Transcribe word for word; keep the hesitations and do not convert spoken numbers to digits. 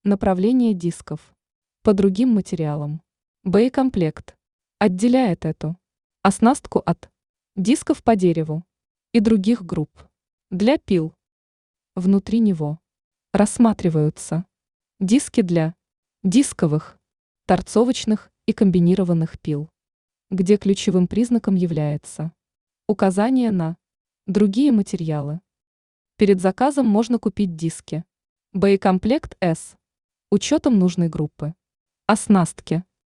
Направление дисков. По другим материалам. Боекомплект. Отделяет эту оснастку от дисков по дереву и других групп. Для пил. Внутри него рассматриваются диски для дисковых, торцовочных и комбинированных пил, где ключевым признаком является указание на другие материалы. Перед заказом можно купить диски. Боекомплект С. Учетом нужной группы. Оснастки.